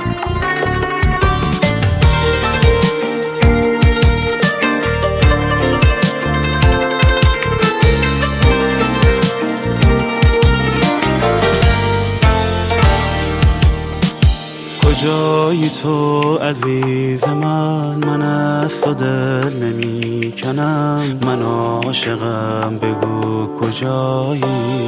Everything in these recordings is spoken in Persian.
کجایی تو عزیز من از تو دل نمی کنم، من عاشقم بگو کجایی.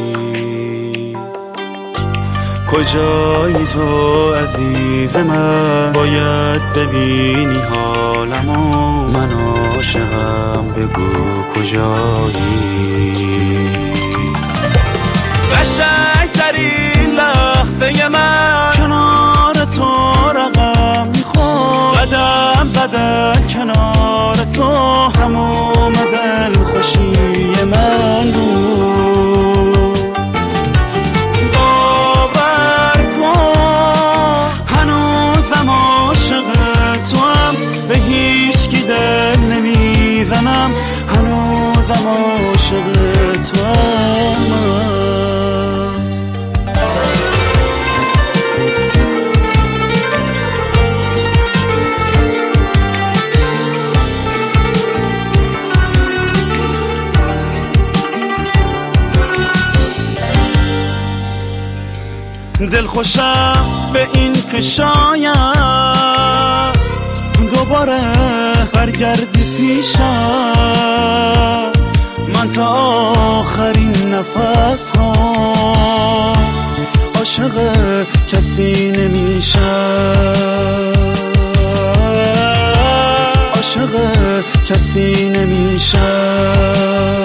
کجایی تو عزیز من، باید ببینی حالمو، من عاشقم بگو کجایی. قشنگترین لحظه من کنار تو رقم میخورد، قدم زدن کنار تو هموم دل خوشی من بود. باور کن هنوزم عاشق تو هم، به هیچکی دل نمیزنم، هنوزم عاشق تو هم. دل خوشم به این که شاید دوباره برگردی پیشم، من تا آخرین نفس ها عاشق کسی نمیشم، عاشق کسی نمیشم.